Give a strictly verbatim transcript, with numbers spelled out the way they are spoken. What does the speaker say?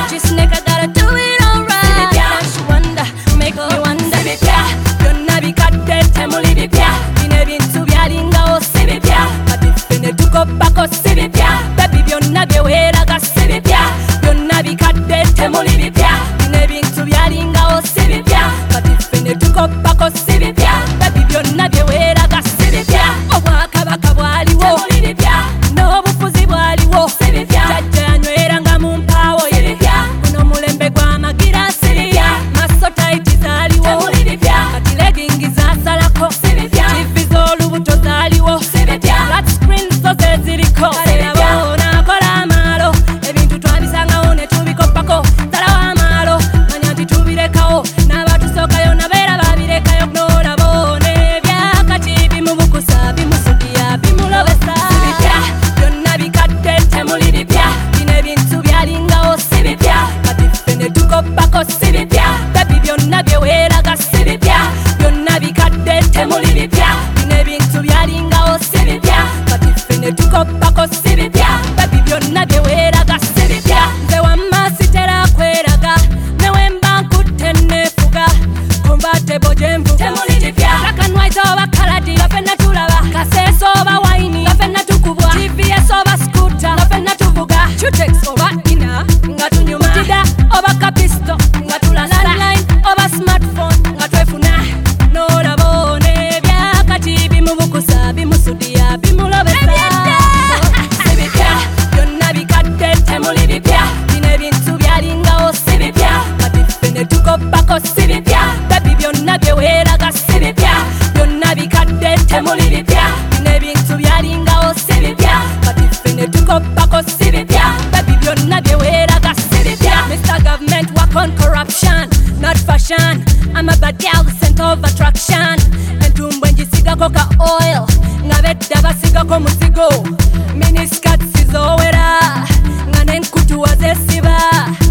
Just nigga gotta do it alright. She wonder, make me wonder. Byonna bikadde temuli bipya. Bino ebintu byalingawo si bipya. Kati ffe ne tukoppako si bipya. Baby byonna byeweeraga si bipya. Byonna bikadde temuli bipya. Bino ebintu byalingawo si bipya. Kati ffe ne tukoppako si bipya. Baby byonna byeweeraga si bipya. Obwakabaka bwaliwo n'obufuzi bwaliwo jjajja yanyweranga mu mpaawo ye. Guno mulembe gw'amagira si bipya. Maso taiti zaaliwo kati legingi zasalako. Tivi z'olubuto zaaliwo flat screens zo ze ziriko. Labo nakola amaalo ebintu twabisangawo ne tubikoppako. Salawo amaalo manya nti tubirekawo n'abatusookayo nabeera babirekayo. N'olabo n'ebyakati bimubukusa bimusuddiya bimulobesa. Byonna bikadde temuli bipya. Bino ebintu byalingawo si bipya. Kati ffe ne tukoppako si bipya. Baby byonna byeweeraga si bipya. Byonna bikadde temuli bipya. Bino ebintu byalingawo si bipya. Kati ffe ne tukoppako si bipya. Baby byonna byeweeraga si bipya. Nze wamma sitera kweraga ne wemba nkutte neefuga. Convertible gye nvuga black and white oba kaladi nga ffenna tulaba. Kaseesa oba wayini nga ffenna tukubwa. T V S oba scooter nga ffenna tuvuga. Chutex oba ina nga tunyuma. Tida oba kapisto nga tulasa. Landline oba smartphone nga twefuna. N'olabo n'ebyakati bimubukusa bimusuddiya bimulobesa. Si bipya byonna bikadde temuli bipya. Bino ebintu byalingawo si bipya. Kati ffe ne tukoppako si bipya. Baby byonna byeweeraga si bipya. Byonna bikadde temuli bipya. Bino ebintu byalingawo si bipya. Kati ffe ne tukoppako si bipya. Baby byonna byeweeraga si bipya. Mister Government work on corruption, not fashion. I'm a bad girl, the center of attraction. Entumbwe ngisigako ka oil nga bedda basigako muzigo. Miniskirts zizowera nga n'enkutu wazesiba.